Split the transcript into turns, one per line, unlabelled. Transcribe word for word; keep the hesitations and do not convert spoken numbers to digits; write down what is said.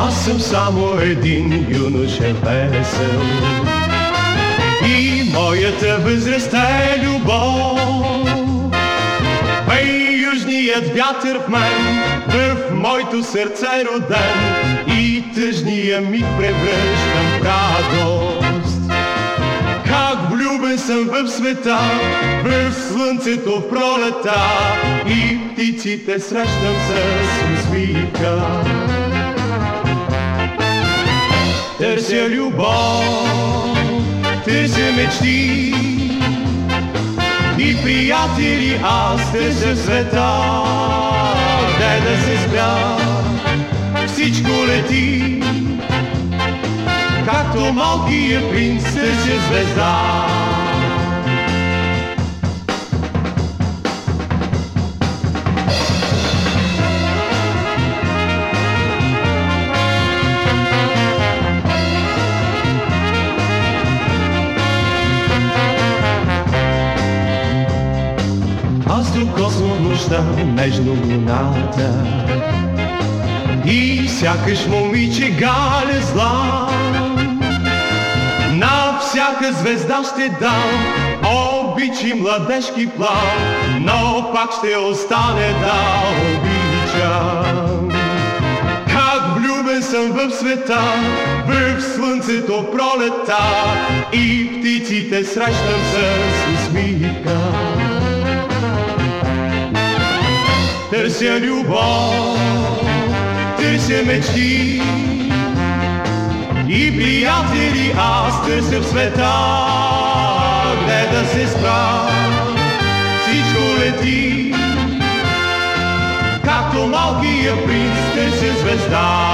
Аз съм само един юноша весел и моята възраст е любов. Бей, южният вятър в мен, в моето сърце роден, и тъжния миг превръщам в радост. Как влюбен съм в света, в слънцето в пролета, и птиците срещам с усмивка. Търся любов, търся мечти и приятели, аз търся света, де да се спря. Всичко лети, както малкият принц търся звезда. Аз докосвам нощта нежно луната и сякаш момиче галя зла. На всяка звезда ще дам обич и младежки план, но пак ще остане да обичам. Как влюбен съм в света, в слънцето пролета, и птиците срещам с усмивка. Търся любов, търся мечти и приятели, аз търся в света, где да се спра. Всичко лети, както малкият принц търся звезда.